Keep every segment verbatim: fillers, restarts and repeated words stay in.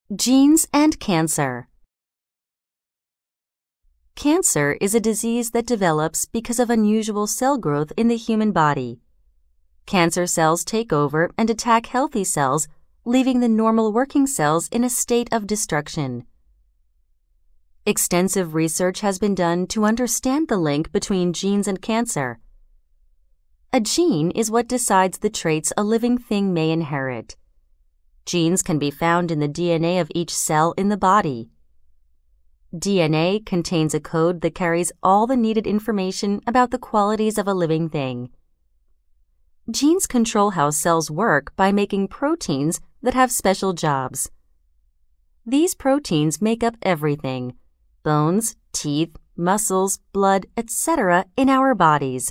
Genes and cancer. Cancer is a disease that develops because of unusual cell growth in the human body. Cancer cells take over and attack healthy cells, leaving the normal working cells in a state of destruction. Extensive research has been done to understand the link between genes and cancer. A gene is what decides the traits a living thing may inherit. Genes can be found in the D N A of each cell in the body. D N A contains a code that carries all the needed information about the qualities of a living thing. Genes control how cells work by making proteins that have special jobs. These proteins make up everything: bones, teeth, muscles, blood, et cetera in our bodies.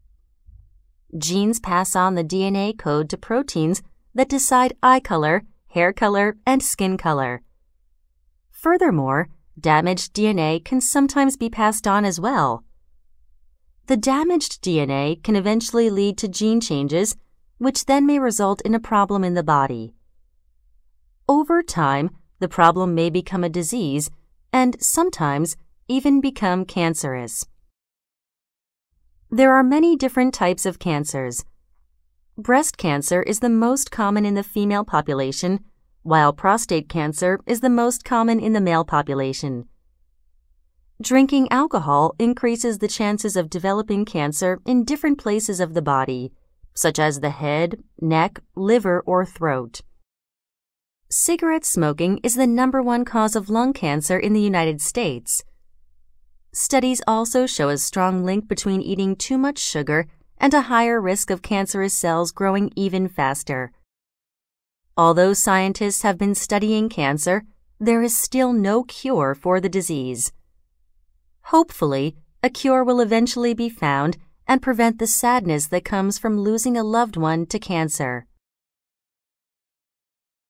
Genes pass on the D N A code to proteins that decide eye color, hair color, and skin color. Furthermore, damaged D N A can sometimes be passed on as well. The damaged D N A can eventually lead to gene changes, which then may result in a problem in the body. Over time, the problem may become a disease and sometimes even become cancerous. There are many different types of cancers. Breast cancer is the most common in the female population, while prostate cancer is the most common in the male population. Drinking alcohol increases the chances of developing cancer in different places of the body, such as the head, neck, liver, or throat. Cigarette smoking is the number one cause of lung cancer in the United States. Studies also show a strong link between eating too much sugar and a higher risk of cancerous cells growing even faster. Although scientists have been studying cancer, there is still no cure for the disease. Hopefully, a cure will eventually be found and prevent the sadness that comes from losing a loved one to cancer.